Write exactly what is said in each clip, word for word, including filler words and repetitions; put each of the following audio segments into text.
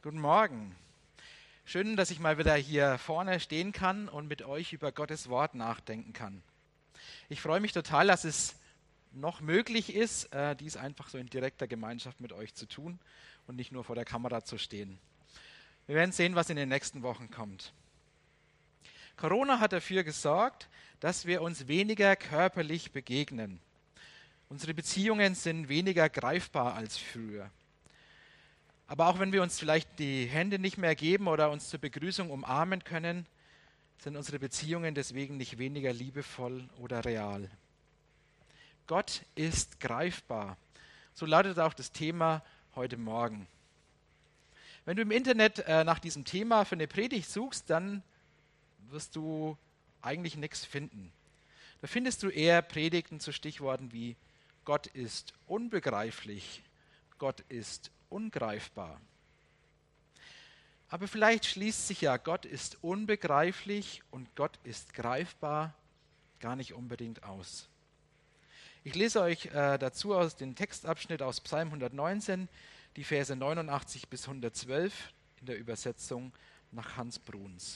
Guten Morgen. Schön, dass ich mal wieder hier vorne stehen kann und mit euch über Gottes Wort nachdenken kann. Ich freue mich total, dass es noch möglich ist, äh, dies einfach so in direkter Gemeinschaft mit euch zu tun und nicht nur vor der Kamera zu stehen. Wir werden sehen, was in den nächsten Wochen kommt. Corona hat dafür gesorgt, dass wir uns weniger körperlich begegnen. Unsere Beziehungen sind weniger greifbar als früher. Aber auch wenn wir uns vielleicht die Hände nicht mehr geben oder uns zur Begrüßung umarmen können, sind unsere Beziehungen deswegen nicht weniger liebevoll oder real. Gott ist greifbar. So lautet auch das Thema heute Morgen. Wenn du im Internet äh, nach diesem Thema für eine Predigt suchst, dann wirst du eigentlich nichts finden. Da findest du eher Predigten zu Stichworten wie Gott ist unbegreiflich, Gott ist ungreifbar. Aber vielleicht schließt sich ja Gott ist unbegreiflich und Gott ist greifbar gar nicht unbedingt aus. Ich lese euch äh, dazu aus dem Textabschnitt aus Psalm hundertneunzehn, die Verse neunundachtzig bis hundertzwölf in der Übersetzung nach Hans Bruns.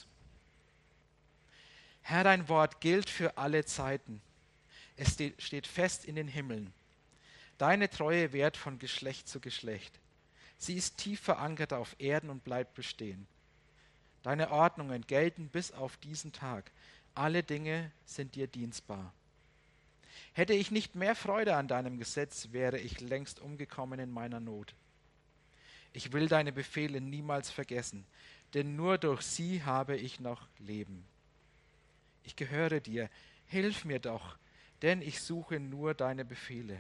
Herr, dein Wort gilt für alle Zeiten. Es steht fest in den Himmeln. Deine Treue währt von Geschlecht zu Geschlecht. Sie ist tief verankert auf Erden und bleibt bestehen. Deine Ordnungen gelten bis auf diesen Tag. Alle Dinge sind dir dienstbar. Hätte ich nicht mehr Freude an deinem Gesetz, wäre ich längst umgekommen in meiner Not. Ich will deine Befehle niemals vergessen, denn nur durch sie habe ich noch Leben. Ich gehöre dir, hilf mir doch, denn ich suche nur deine Befehle.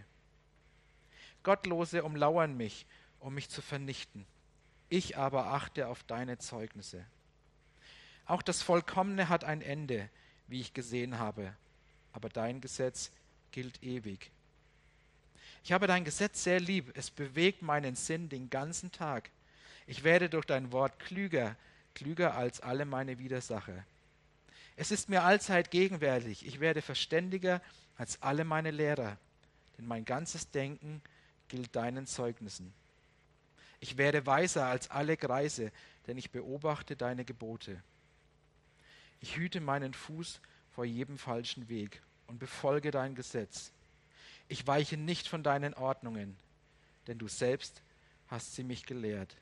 Gottlose umlauern mich, um mich zu vernichten. Ich aber achte auf deine Zeugnisse. Auch das Vollkommene hat ein Ende, wie ich gesehen habe, aber dein Gesetz gilt ewig. Ich habe dein Gesetz sehr lieb, es bewegt meinen Sinn den ganzen Tag. Ich werde durch dein Wort klüger, klüger als alle meine Widersacher. Es ist mir allzeit gegenwärtig, ich werde verständiger als alle meine Lehrer, denn mein ganzes Denken gilt deinen Zeugnissen. Ich werde weiser als alle Greise, denn ich beobachte deine Gebote. Ich hüte meinen Fuß vor jedem falschen Weg und befolge dein Gesetz. Ich weiche nicht von deinen Ordnungen, denn du selbst hast sie mich gelehrt.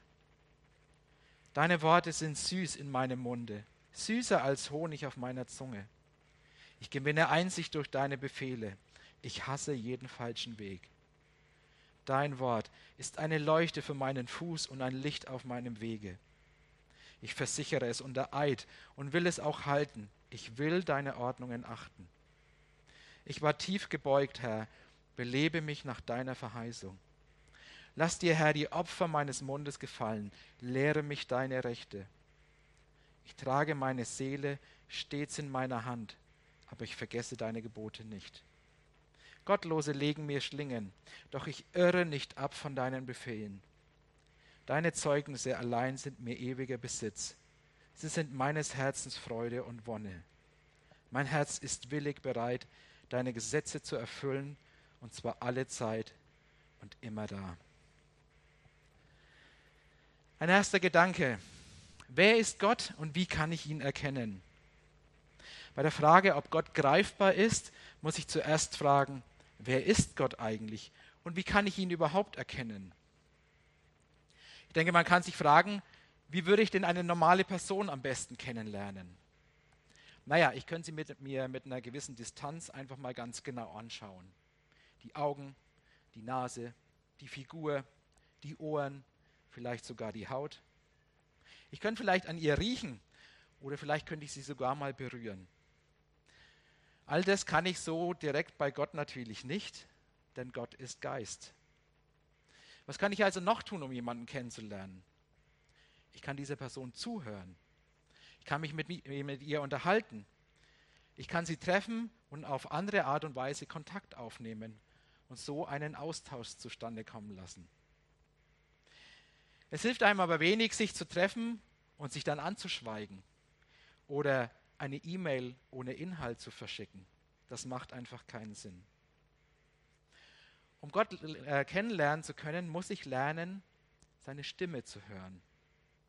Deine Worte sind süß in meinem Munde, süßer als Honig auf meiner Zunge. Ich gewinne Einsicht durch deine Befehle. Ich hasse jeden falschen Weg. Dein Wort ist eine Leuchte für meinen Fuß und ein Licht auf meinem Wege. Ich versichere es unter Eid und will es auch halten. Ich will deine Ordnungen achten. Ich war tief gebeugt, Herr, belebe mich nach deiner Verheißung. Lass dir, Herr, die Opfer meines Mundes gefallen, lehre mich deine Rechte. Ich trage meine Seele stets in meiner Hand, aber ich vergesse deine Gebote nicht. Gottlose legen mir Schlingen, doch ich irre nicht ab von deinen Befehlen. Deine Zeugnisse allein sind mir ewiger Besitz. Sie sind meines Herzens Freude und Wonne. Mein Herz ist willig bereit, deine Gesetze zu erfüllen, und zwar alle Zeit und immer da. Ein erster Gedanke. Wer ist Gott und wie kann ich ihn erkennen? Bei der Frage, ob Gott greifbar ist, muss ich zuerst fragen, wer ist Gott eigentlich und wie kann ich ihn überhaupt erkennen? Ich denke, man kann sich fragen, wie würde ich denn eine normale Person am besten kennenlernen? Naja, ich könnte sie mit mir mit einer gewissen Distanz einfach mal ganz genau anschauen. Die Augen, die Nase, die Figur, die Ohren, vielleicht sogar die Haut. Ich könnte vielleicht an ihr riechen oder vielleicht könnte ich sie sogar mal berühren. All das kann ich so direkt bei Gott natürlich nicht, denn Gott ist Geist. Was kann ich also noch tun, um jemanden kennenzulernen? Ich kann dieser Person zuhören. Ich kann mich mit, mit ihr unterhalten. Ich kann sie treffen und auf andere Art und Weise Kontakt aufnehmen und so einen Austausch zustande kommen lassen. Es hilft einem aber wenig, sich zu treffen und sich dann anzuschweigen oder eine E-Mail ohne Inhalt zu verschicken. Das macht einfach keinen Sinn. Um Gott äh, kennenlernen zu können, muss ich lernen, seine Stimme zu hören.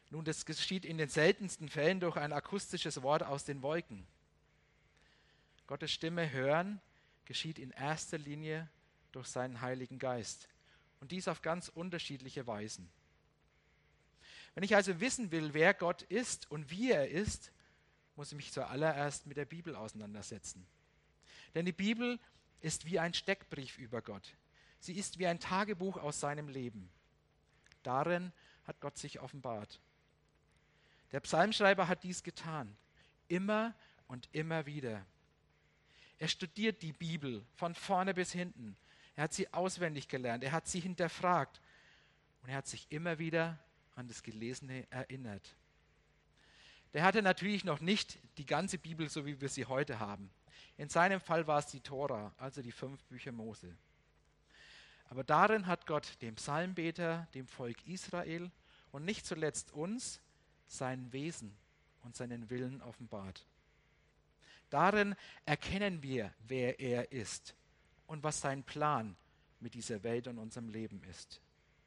Nun, das geschieht in den seltensten Fällen durch ein akustisches Wort aus den Wolken. Gottes Stimme hören geschieht in erster Linie durch seinen Heiligen Geist. Und dies auf ganz unterschiedliche Weisen. Wenn ich also wissen will, wer Gott ist und wie er ist, muss ich mich zuallererst mit der Bibel auseinandersetzen. Denn die Bibel ist wie ein Steckbrief über Gott. Sie ist wie ein Tagebuch aus seinem Leben. Darin hat Gott sich offenbart. Der Psalmschreiber hat dies getan, immer und immer wieder. Er studiert die Bibel von vorne bis hinten. Er hat sie auswendig gelernt, er hat sie hinterfragt und er hat sich immer wieder an das Gelesene erinnert. Der hatte natürlich noch nicht die ganze Bibel, so wie wir sie heute haben. In seinem Fall war es die Tora, also die fünf Bücher Mose. Aber darin hat Gott dem Psalmbeter, dem Volk Israel und nicht zuletzt uns sein Wesen und seinen Willen offenbart. Darin erkennen wir, wer er ist und was sein Plan mit dieser Welt und unserem Leben ist.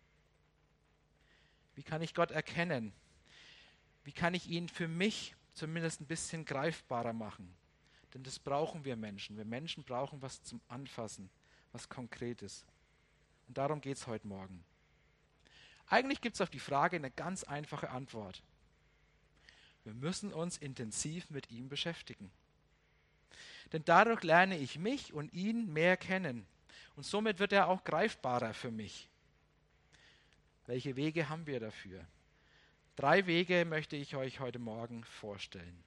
Wie kann ich Gott erkennen? Wie kann ich ihn für mich zumindest ein bisschen greifbarer machen? Denn das brauchen wir Menschen. Wir Menschen brauchen was zum Anfassen, was Konkretes. Und darum geht es heute Morgen. Eigentlich gibt es auf die Frage eine ganz einfache Antwort. Wir müssen uns intensiv mit ihm beschäftigen. Denn dadurch lerne ich mich und ihn mehr kennen. Und somit wird er auch greifbarer für mich. Welche Wege haben wir dafür? Drei Wege möchte ich euch heute Morgen vorstellen.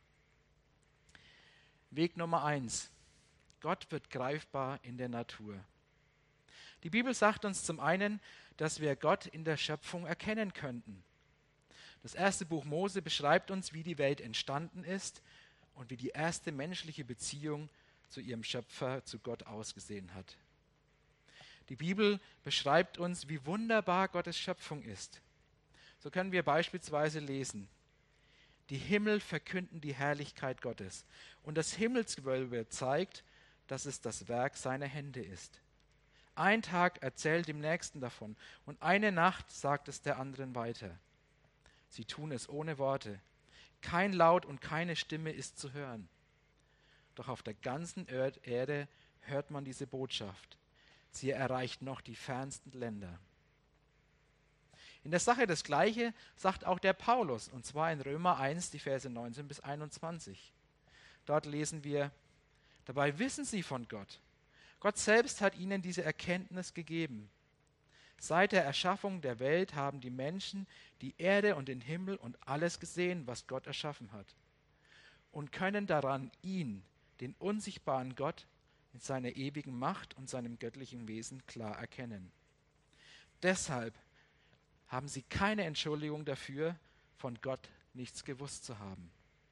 Weg Nummer eins. Gott wird greifbar in der Natur. Die Bibel sagt uns zum einen, dass wir Gott in der Schöpfung erkennen könnten. Das erste Buch Mose beschreibt uns, wie die Welt entstanden ist und wie die erste menschliche Beziehung zu ihrem Schöpfer, zu Gott ausgesehen hat. Die Bibel beschreibt uns, wie wunderbar Gottes Schöpfung ist. So können wir beispielsweise lesen: Die Himmel verkünden die Herrlichkeit Gottes und das Himmelsgewölbe zeigt, dass es das Werk seiner Hände ist. Ein Tag erzählt dem Nächsten davon und eine Nacht sagt es der anderen weiter. Sie tun es ohne Worte. Kein Laut und keine Stimme ist zu hören. Doch auf der ganzen Erde hört man diese Botschaft. Sie erreicht noch die fernsten Länder. In der Sache das Gleiche sagt auch der Paulus, und zwar in Römer eins, die Verse neunzehn bis einundzwanzig. Dort lesen wir: Dabei wissen sie von Gott. Gott selbst hat ihnen diese Erkenntnis gegeben. Seit der Erschaffung der Welt haben die Menschen die Erde und den Himmel und alles gesehen, was Gott erschaffen hat, und können daran ihn, den unsichtbaren Gott, in seiner ewigen Macht und seinem göttlichen Wesen klar erkennen. Deshalb haben sie keine Entschuldigung dafür, von Gott nichts gewusst zu haben.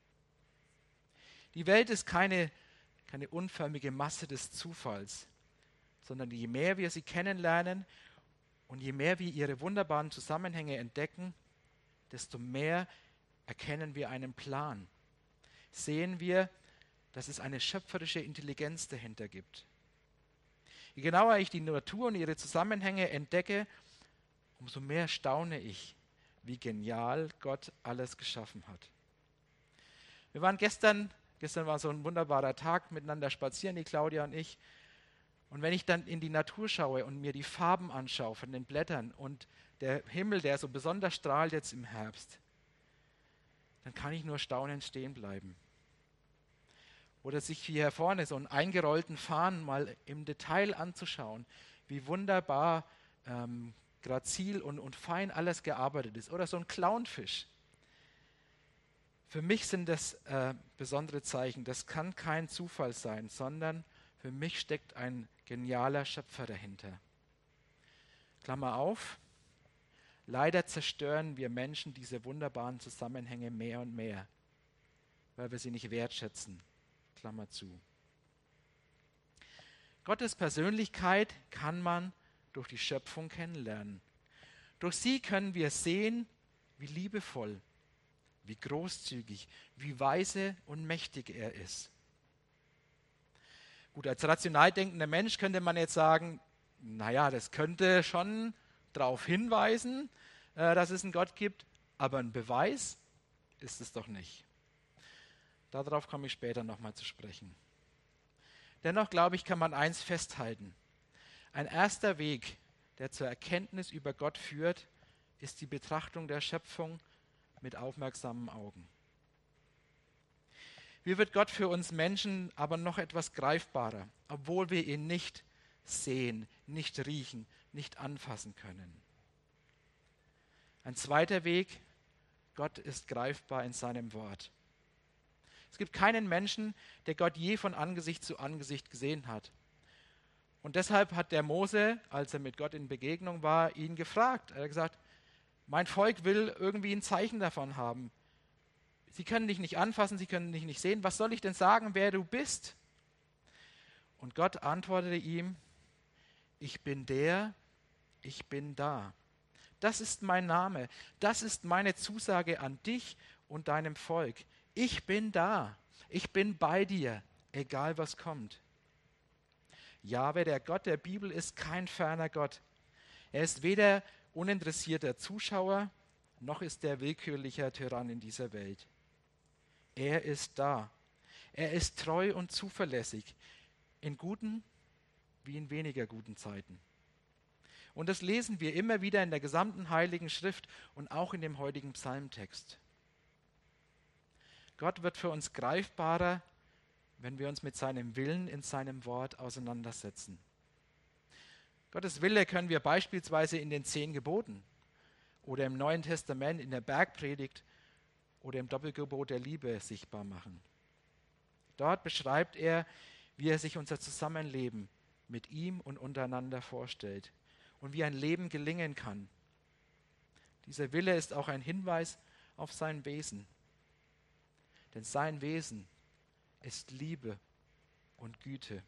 Die Welt ist keine, keine unförmige Masse des Zufalls, sondern je mehr wir sie kennenlernen und je mehr wir ihre wunderbaren Zusammenhänge entdecken, desto mehr erkennen wir einen Plan. Sehen wir, dass es eine schöpferische Intelligenz dahinter gibt. Je genauer ich die Natur und ihre Zusammenhänge entdecke, umso mehr staune ich, wie genial Gott alles geschaffen hat. Wir waren gestern, gestern war so ein wunderbarer Tag, miteinander spazieren, die Claudia und ich. Und wenn ich dann in die Natur schaue und mir die Farben anschaue von den Blättern und der Himmel, der so besonders strahlt jetzt im Herbst, dann kann ich nur staunend stehen bleiben. Oder sich hier vorne so einen eingerollten Fahnen mal im Detail anzuschauen, wie wunderbar ähm, grazil und, und fein alles gearbeitet ist. Oder so ein Clownfisch. Für mich sind das äh, besondere Zeichen. Das kann kein Zufall sein, sondern für mich steckt ein genialer Schöpfer dahinter. Klammer auf. Leider zerstören wir Menschen diese wunderbaren Zusammenhänge mehr und mehr, weil wir sie nicht wertschätzen. Klammer zu. Gottes Persönlichkeit kann man durch die Schöpfung kennenlernen. Durch sie können wir sehen, wie liebevoll, wie großzügig, wie weise und mächtig er ist. Gut, als rational denkender Mensch könnte man jetzt sagen, naja, das könnte schon darauf hinweisen, äh, dass es einen Gott gibt, aber ein Beweis ist es doch nicht. Darauf komme ich später nochmal zu sprechen. Dennoch, glaube ich, kann man eins festhalten. Ein erster Weg, der zur Erkenntnis über Gott führt, ist die Betrachtung der Schöpfung mit aufmerksamen Augen. Wie wird Gott für uns Menschen aber noch etwas greifbarer, obwohl wir ihn nicht sehen, nicht riechen, nicht anfassen können? Ein zweiter Weg, Gott ist greifbar in seinem Wort. Es gibt keinen Menschen, der Gott je von Angesicht zu Angesicht gesehen hat. Und deshalb hat der Mose, als er mit Gott in Begegnung war, ihn gefragt. Er hat gesagt, mein Volk will irgendwie ein Zeichen davon haben. Sie können dich nicht anfassen, sie können dich nicht sehen. Was soll ich denn sagen, wer du bist? Und Gott antwortete ihm, ich bin der, ich bin da. Das ist mein Name. Das ist meine Zusage an dich und deinem Volk. Ich bin da. Ich bin bei dir, egal was kommt. Jahwe, der Gott der Bibel, ist kein ferner Gott. Er ist weder uninteressierter Zuschauer, noch ist er willkürlicher Tyrann in dieser Welt. Er ist da. Er ist treu und zuverlässig, in guten wie in weniger guten Zeiten. Und das lesen wir immer wieder in der gesamten Heiligen Schrift und auch in dem heutigen Psalmtext. Gott wird für uns greifbarer, wenn wir uns mit seinem Willen in seinem Wort auseinandersetzen. Gottes Wille können wir beispielsweise in den zehn Geboten oder im Neuen Testament in der Bergpredigt oder im Doppelgebot der Liebe sichtbar machen. Dort beschreibt er, wie er sich unser Zusammenleben mit ihm und untereinander vorstellt und wie ein Leben gelingen kann. Dieser Wille ist auch ein Hinweis auf sein Wesen. Denn sein Wesen ist Liebe und Güte.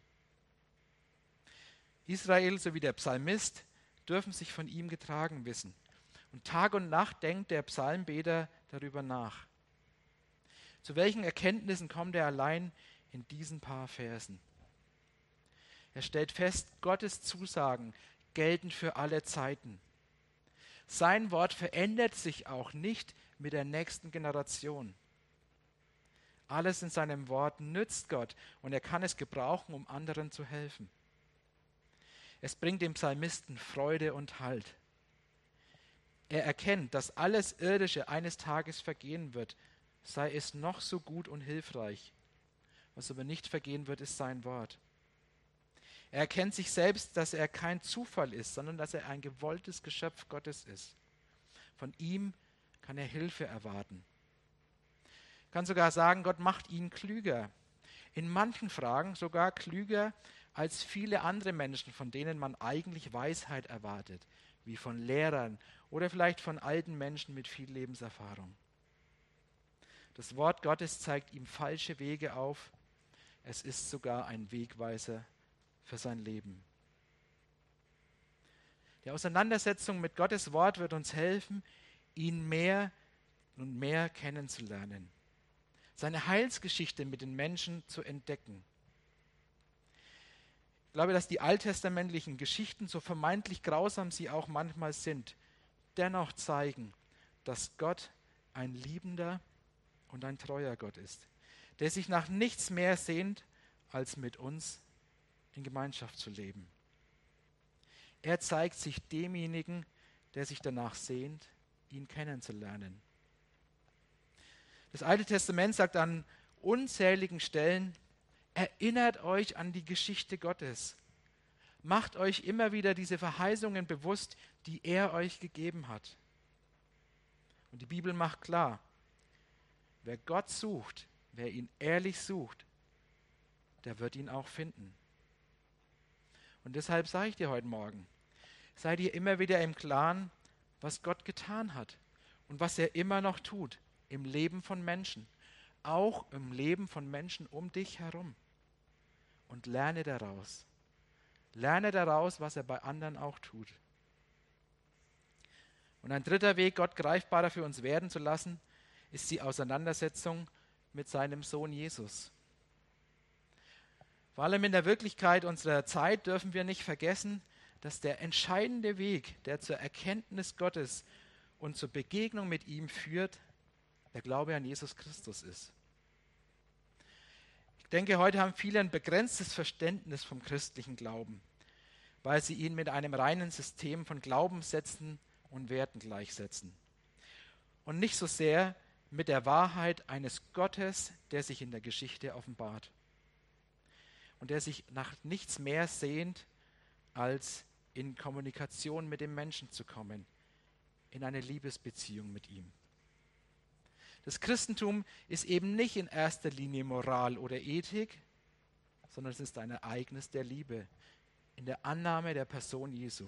Israel sowie der Psalmist dürfen sich von ihm getragen wissen. Und Tag und Nacht denkt der Psalmbeter darüber nach. Zu welchen Erkenntnissen kommt er allein in diesen paar Versen? Er stellt fest, Gottes Zusagen gelten für alle Zeiten. Sein Wort verändert sich auch nicht mit der nächsten Generation. Alles in seinem Wort nützt Gott und er kann es gebrauchen, um anderen zu helfen. Es bringt dem Psalmisten Freude und Halt. Er erkennt, dass alles Irdische eines Tages vergehen wird, sei es noch so gut und hilfreich. Was aber nicht vergehen wird, ist sein Wort. Er erkennt sich selbst, dass er kein Zufall ist, sondern dass er ein gewolltes Geschöpf Gottes ist. Von ihm kann er Hilfe erwarten. Ich kann sogar sagen, Gott macht ihn klüger. In manchen Fragen sogar klüger als viele andere Menschen, von denen man eigentlich Weisheit erwartet, wie von Lehrern oder vielleicht von alten Menschen mit viel Lebenserfahrung. Das Wort Gottes zeigt ihm falsche Wege auf. Es ist sogar ein Wegweiser für sein Leben. Die Auseinandersetzung mit Gottes Wort wird uns helfen, ihn mehr und mehr kennenzulernen, seine Heilsgeschichte mit den Menschen zu entdecken. Ich glaube, dass die alttestamentlichen Geschichten, so vermeintlich grausam sie auch manchmal sind, dennoch zeigen, dass Gott ein liebender und ein treuer Gott ist, der sich nach nichts mehr sehnt, als mit uns in Gemeinschaft zu leben. Er zeigt sich demjenigen, der sich danach sehnt, ihn kennenzulernen. Das Alte Testament sagt an unzähligen Stellen, erinnert euch an die Geschichte Gottes. Macht euch immer wieder diese Verheißungen bewusst, die er euch gegeben hat. Und die Bibel macht klar, wer Gott sucht, wer ihn ehrlich sucht, der wird ihn auch finden. Und deshalb sage ich dir heute Morgen, sei dir immer wieder im Klaren, was Gott getan hat und was er immer noch tut im Leben von Menschen, auch im Leben von Menschen um dich herum. Und lerne daraus. Lerne daraus, was er bei anderen auch tut. Und ein dritter Weg, Gott greifbarer für uns werden zu lassen, ist die Auseinandersetzung mit seinem Sohn Jesus. Vor allem in der Wirklichkeit unserer Zeit dürfen wir nicht vergessen, dass der entscheidende Weg, der zur Erkenntnis Gottes und zur Begegnung mit ihm führt, der Glaube an Jesus Christus ist. Ich denke, heute haben viele ein begrenztes Verständnis vom christlichen Glauben, weil sie ihn mit einem reinen System von Glaubenssätzen und Werten gleichsetzen. Und nicht so sehr mit der Wahrheit eines Gottes, der sich in der Geschichte offenbart und der sich nach nichts mehr sehnt, als in Kommunikation mit dem Menschen zu kommen, in eine Liebesbeziehung mit ihm. Das Christentum ist eben nicht in erster Linie Moral oder Ethik, sondern es ist ein Ereignis der Liebe, in der Annahme der Person Jesu.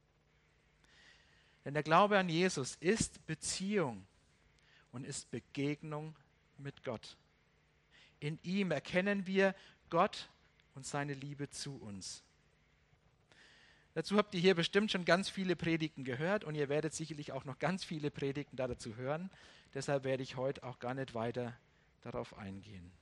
Denn der Glaube an Jesus ist Beziehung und ist Begegnung mit Gott. In ihm erkennen wir Gott und seine Liebe zu uns. Dazu habt ihr hier bestimmt schon ganz viele Predigten gehört und ihr werdet sicherlich auch noch ganz viele Predigten dazu hören. Deshalb werde ich heute auch gar nicht weiter darauf eingehen.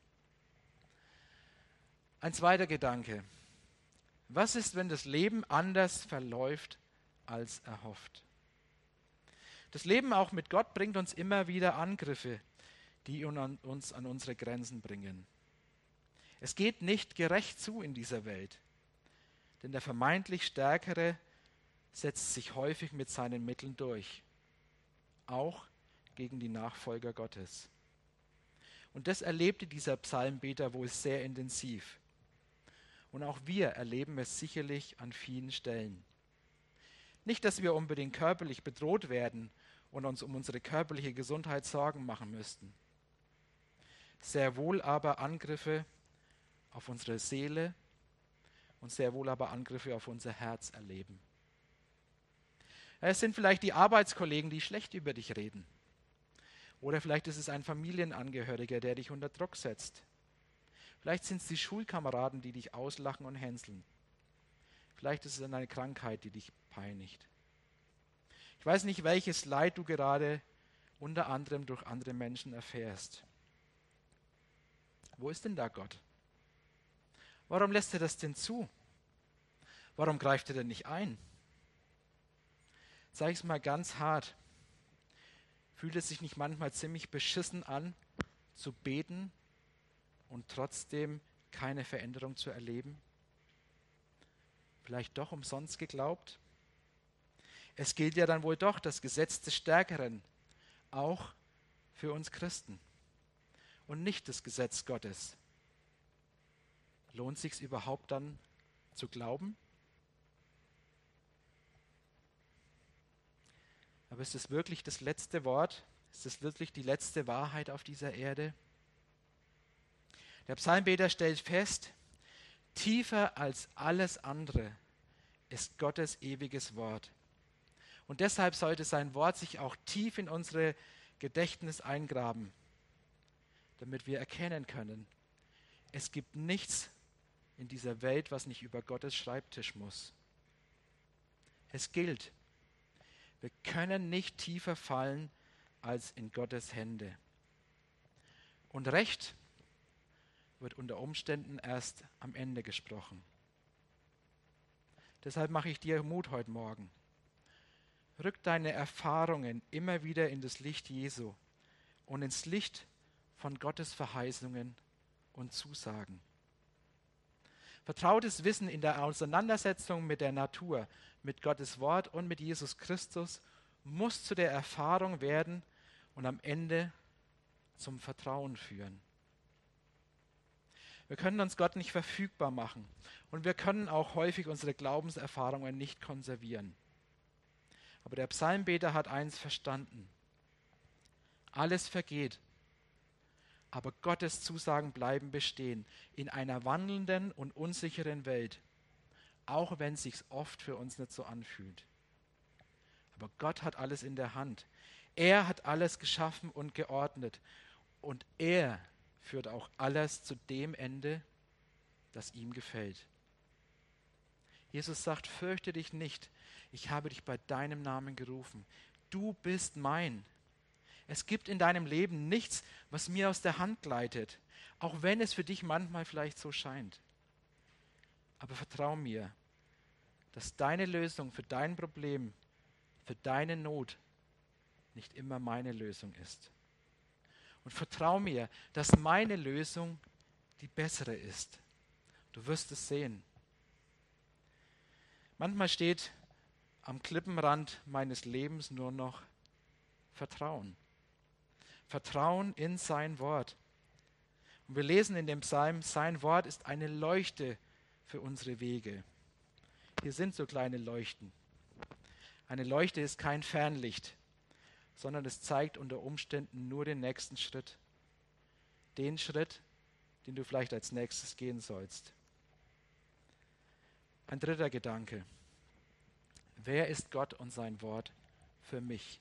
Ein zweiter Gedanke. Was ist, wenn das Leben anders verläuft als erhofft? Das Leben auch mit Gott bringt uns immer wieder Angriffe, die uns an unsere Grenzen bringen. Es geht nicht gerecht zu in dieser Welt, denn der vermeintlich Stärkere setzt sich häufig mit seinen Mitteln durch, auch gegen die Nachfolger Gottes. Und das erlebte dieser Psalmbeter wohl sehr intensiv. Und auch wir erleben es sicherlich an vielen Stellen. Nicht, dass wir unbedingt körperlich bedroht werden und uns um unsere körperliche Gesundheit Sorgen machen müssten. Sehr wohl aber Angriffe auf unsere Seele und sehr wohl aber Angriffe auf unser Herz erleben. Es sind vielleicht die Arbeitskollegen, die schlecht über dich reden. Oder vielleicht ist es ein Familienangehöriger, der dich unter Druck setzt. Vielleicht sind es die Schulkameraden, die dich auslachen und hänseln. Vielleicht ist es eine Krankheit, die dich peinigt. Ich weiß nicht, welches Leid du gerade unter anderem durch andere Menschen erfährst. Wo ist denn da Gott? Warum lässt er das denn zu? Warum greift er denn nicht ein? Sag ich es mal ganz hart. Fühlt es sich nicht manchmal ziemlich beschissen an, zu beten und trotzdem keine Veränderung zu erleben? Vielleicht doch umsonst geglaubt? Es gilt ja dann wohl doch das Gesetz des Stärkeren, auch für uns Christen und nicht das Gesetz Gottes. Lohnt es sich überhaupt dann zu glauben? Aber ist es wirklich das letzte Wort? Ist es wirklich die letzte Wahrheit auf dieser Erde? Der Psalmbeter stellt fest, tiefer als alles andere ist Gottes ewiges Wort. Und deshalb sollte sein Wort sich auch tief in unsere Gedächtnis eingraben, damit wir erkennen können, es gibt nichts in dieser Welt, was nicht über Gottes Schreibtisch muss. Es gilt, wir können nicht tiefer fallen als in Gottes Hände. Und Recht wird unter Umständen erst am Ende gesprochen. Deshalb mache ich dir Mut heute Morgen. Rück deine Erfahrungen immer wieder in das Licht Jesu und ins Licht von Gottes Verheißungen und Zusagen. Vertrautes Wissen in der Auseinandersetzung mit der Natur, mit Gottes Wort und mit Jesus Christus muss zu der Erfahrung werden und am Ende zum Vertrauen führen. Wir können uns Gott nicht verfügbar machen und wir können auch häufig unsere Glaubenserfahrungen nicht konservieren. Aber der Psalmbeter hat eins verstanden. Alles vergeht, aber Gottes Zusagen bleiben bestehen in einer wandelnden und unsicheren Welt, auch wenn es sich oft für uns nicht so anfühlt. Aber Gott hat alles in der Hand. Er hat alles geschaffen und geordnet und er führt auch alles zu dem Ende, das ihm gefällt. Jesus sagt, fürchte dich nicht, ich habe dich bei deinem Namen gerufen. Du bist mein. Es gibt in deinem Leben nichts, was mir aus der Hand gleitet, auch wenn es für dich manchmal vielleicht so scheint. Aber vertrau mir, dass deine Lösung für dein Problem, für deine Not nicht immer meine Lösung ist. Und vertrau mir, dass meine Lösung die bessere ist. Du wirst es sehen. Manchmal steht am Klippenrand meines Lebens nur noch Vertrauen. Vertrauen in sein Wort. Und wir lesen in dem Psalm, sein Wort ist eine Leuchte für unsere Wege. Hier sind so kleine Leuchten. Eine Leuchte ist kein Fernlicht, sondern es zeigt unter Umständen nur den nächsten Schritt. Den Schritt, den du vielleicht als nächstes gehen sollst. Ein dritter Gedanke. Wer ist Gott und sein Wort für mich?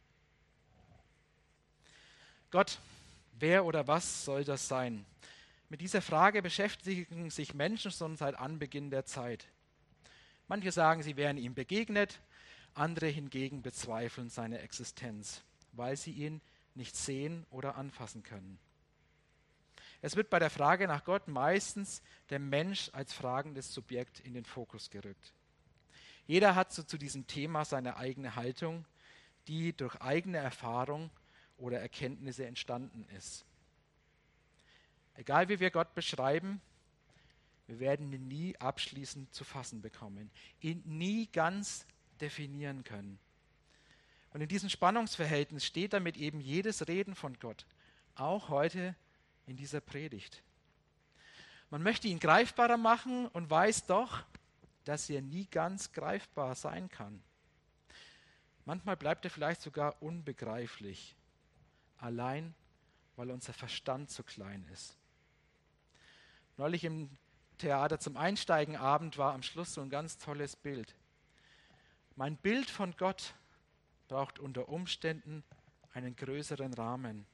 Gott, wer oder was soll das sein? Mit dieser Frage beschäftigen sich Menschen schon seit Anbeginn der Zeit. Manche sagen, sie wären ihm begegnet, andere hingegen bezweifeln seine Existenz, weil sie ihn nicht sehen oder anfassen können. Es wird bei der Frage nach Gott meistens der Mensch als fragendes Subjekt in den Fokus gerückt. Jeder hat so zu diesem Thema seine eigene Haltung, die durch eigene Erfahrung oder Erkenntnisse entstanden ist. Egal wie wir Gott beschreiben, wir werden ihn nie abschließend zu fassen bekommen, ihn nie ganz definieren können. Und in diesem Spannungsverhältnis steht damit eben jedes Reden von Gott, auch heute in dieser Predigt. Man möchte ihn greifbarer machen und weiß doch, dass er nie ganz greifbar sein kann. Manchmal bleibt er vielleicht sogar unbegreiflich, allein weil unser Verstand zu klein ist. Neulich im Theater zum Einsteigenabend war am Schluss so ein ganz tolles Bild. Mein Bild von Gott braucht unter Umständen einen größeren Rahmen.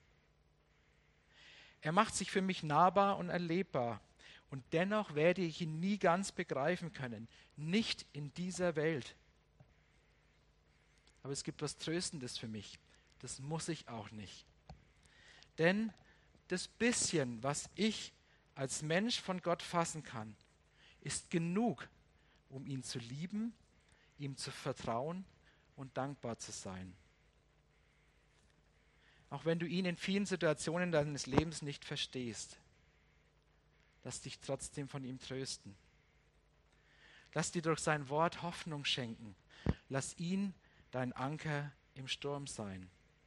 Er macht sich für mich nahbar und erlebbar und dennoch werde ich ihn nie ganz begreifen können, nicht in dieser Welt. Aber es gibt was Tröstendes für mich, das muss ich auch nicht. Denn das bisschen, was ich als Mensch von Gott fassen kann, ist genug, um ihn zu lieben, ihm zu vertrauen und dankbar zu sein. Auch wenn du ihn in vielen Situationen deines Lebens nicht verstehst, lass dich trotzdem von ihm trösten. Lass dir durch sein Wort Hoffnung schenken. Lass ihn dein Anker im Sturm sein.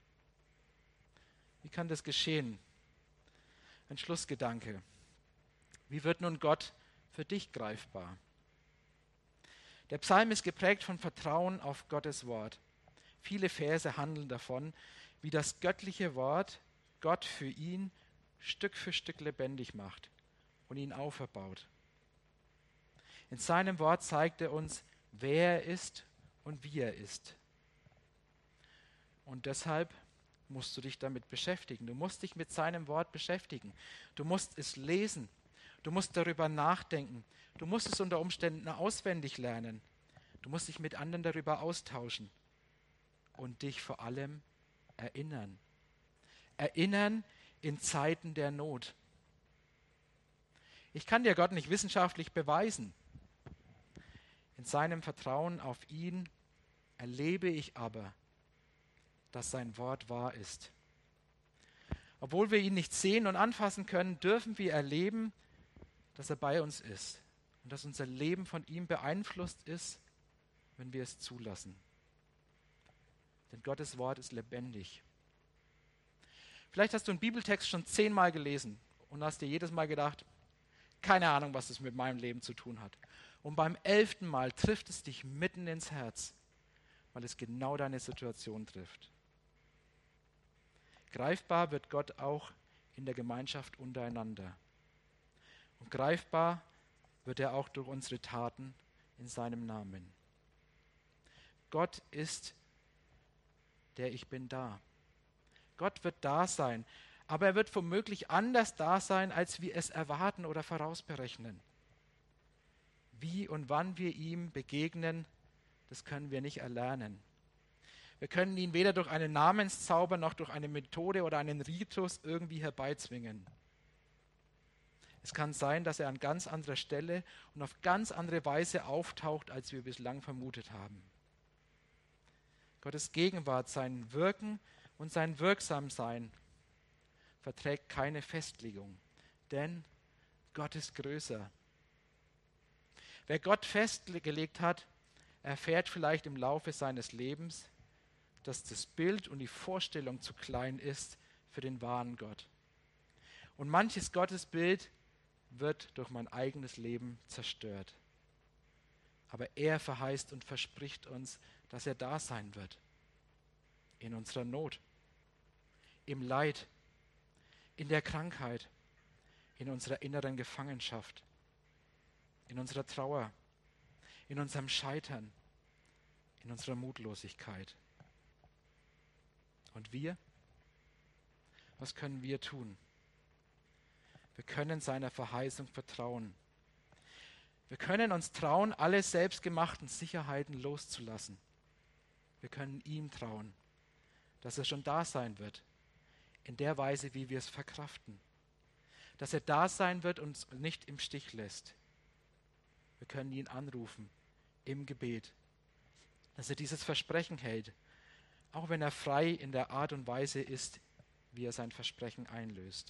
Wie kann das geschehen? Ein Schlussgedanke. Wie wird nun Gott für dich greifbar? Der Psalm ist geprägt von Vertrauen auf Gottes Wort. Viele Verse handeln davon, wie das göttliche Wort Gott für ihn Stück für Stück lebendig macht und ihn auferbaut. In seinem Wort zeigt er uns, wer er ist und wie er ist. Und deshalb musst du dich damit beschäftigen. Du musst dich mit seinem Wort beschäftigen. Du musst es lesen. Du musst darüber nachdenken. Du musst es unter Umständen auswendig lernen. Du musst dich mit anderen darüber austauschen und dich vor allem erinnern. Erinnern in Zeiten der Not. Ich kann dir Gott nicht wissenschaftlich beweisen. In seinem Vertrauen auf ihn erlebe ich aber, dass sein Wort wahr ist. Obwohl wir ihn nicht sehen und anfassen können, dürfen wir erleben, dass er bei uns ist und dass unser Leben von ihm beeinflusst ist, wenn wir es zulassen. Denn Gottes Wort ist lebendig. Vielleicht hast du einen Bibeltext schon zehnmal gelesen und hast dir jedes Mal gedacht, keine Ahnung, was es mit meinem Leben zu tun hat. Und beim elften Mal trifft es dich mitten ins Herz, weil es genau deine Situation trifft. Greifbar wird Gott auch in der Gemeinschaft untereinander. Und greifbar wird er auch durch unsere Taten in seinem Namen. Gott ist der Ich Bin da. Gott wird da sein, aber er wird womöglich anders da sein, als wir es erwarten oder vorausberechnen. Wie und wann wir ihm begegnen, das können wir nicht erlernen. Wir können ihn weder durch einen Namenszauber noch durch eine Methode oder einen Ritus irgendwie herbeizwingen. Es kann sein, dass er an ganz anderer Stelle und auf ganz andere Weise auftaucht, als wir bislang vermutet haben. Gottes Gegenwart, sein Wirken und sein Wirksamsein verträgt keine Festlegung, denn Gott ist größer. Wer Gott festgelegt hat, erfährt vielleicht im Laufe seines Lebens, dass das Bild und die Vorstellung zu klein ist für den wahren Gott. Und manches Gottesbild wird durch mein eigenes Leben zerstört. Aber er verheißt und verspricht uns, dass er da sein wird. In unserer Not, im Leid, in der Krankheit, in unserer inneren Gefangenschaft, in unserer Trauer, in unserem Scheitern, in unserer Mutlosigkeit. Und wir? Was können wir tun? Wir können seiner Verheißung vertrauen. Wir können uns trauen, alle selbstgemachten Sicherheiten loszulassen. Wir können ihm trauen, dass er schon da sein wird, in der Weise, wie wir es verkraften. Dass er da sein wird und uns nicht im Stich lässt. Wir können ihn anrufen im Gebet, dass er dieses Versprechen hält, auch wenn er frei in der Art und Weise ist, wie er sein Versprechen einlöst.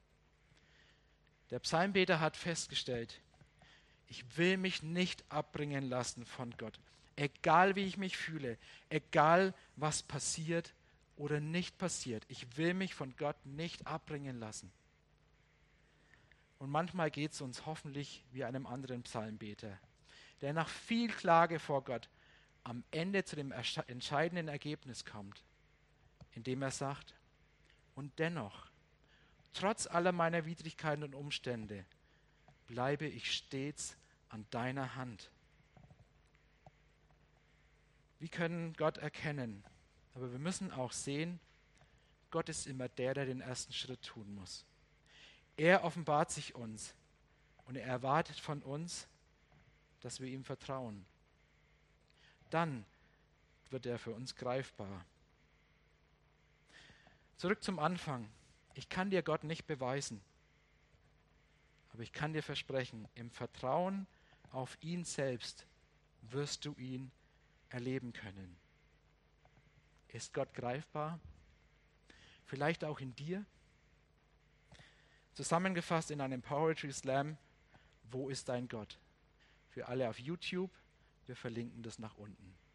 Der Psalmbeter hat festgestellt, ich will mich nicht abbringen lassen von Gott, egal wie ich mich fühle, egal was passiert oder nicht passiert. Ich will mich von Gott nicht abbringen lassen. Und manchmal geht es uns hoffentlich wie einem anderen Psalmbeter, der nach viel Klage vor Gott am Ende zu dem entscheidenden Ergebnis kommt, indem er sagt, und dennoch, trotz aller meiner Widrigkeiten und Umstände, bleibe ich stets an deiner Hand. Wir können Gott erkennen, aber wir müssen auch sehen, Gott ist immer der, der den ersten Schritt tun muss. Er offenbart sich uns und er erwartet von uns, dass wir ihm vertrauen. Dann wird er für uns greifbar. Zurück zum Anfang. Ich kann dir Gott nicht beweisen, aber ich kann dir versprechen, im Vertrauen auf ihn selbst wirst du ihn erleben können. Ist Gott greifbar? Vielleicht auch in dir? Zusammengefasst in einem Poetry Slam, wo ist dein Gott? Für alle auf YouTube, wir verlinken das nach unten.